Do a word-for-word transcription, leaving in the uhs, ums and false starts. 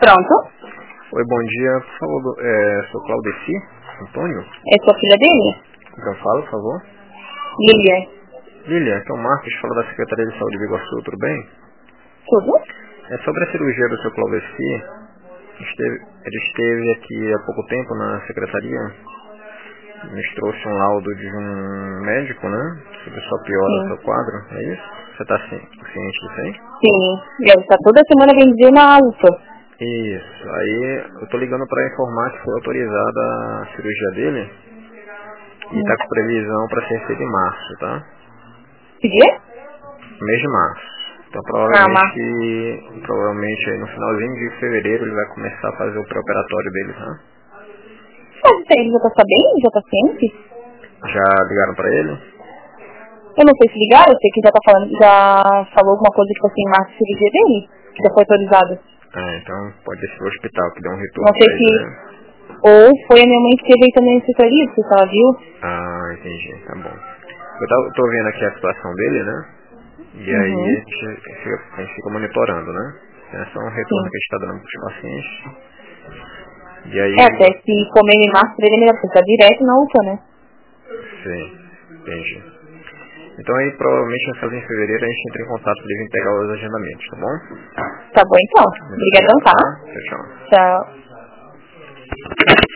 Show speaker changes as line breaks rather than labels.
Pronto.
Oi, bom dia. Por favor, é, sou Claudeci Antônio.
É sua filha dele?
Então fala, por favor.
Lilian.
Lilian, aqui é o Marcos, fala da Secretaria de Saúde de Iguaçu, tudo bem?
Tudo?
É sobre a cirurgia do seu Claudeci. Esteve, ele esteve aqui há pouco tempo na secretaria. Nos trouxe um laudo de um médico, né? Sobre sua piora do
Sim.
seu quadro, é isso? Você está ciente disso aí?
Sim. Ele está toda semana vendendo na alta.
Isso. Aí eu tô ligando para informar que foi autorizada a cirurgia dele e
Hum.
tá com previsão para ser feita em março, tá?
Que dia?
Mês de março. Então
Ah, mas...
provavelmente, provavelmente aí no finalzinho de fevereiro ele vai começar a fazer o pré-operatório dele, tá?
Mas isso aí ele já tá sabendo? Já tá ciente?
Já ligaram para ele?
Eu não sei se ligaram, eu sei que já tá falando, já falou alguma coisa tipo assim, marca a cirurgia dele, que já foi autorizada.
Ah, então pode ser o hospital que deu um retorno
Não sei
para ele,
se...
né?
Ou foi a minha mãe que teve aí também no especialista, se ela viu.
Ah, entendi, tá bom. Eu tô, tô vendo aqui a situação dele, né? E aí a
Uhum.
gente fica, a gente fica monitorando, né? Esse é um retorno
Sim.
que a gente está dando para os pacientes. E aí,
É, até se comer em março pra ele é melhor, porque tá direto na U P A, né?
sim, entendi. Então aí provavelmente vai fazer em fevereiro, a gente entra em contato para ele vir pegar os agendamentos, tá bom?
Tá bom então.
Muito
Obrigadão,
obrigado,
tá?
tá? Tchau, tchau.
Tchau.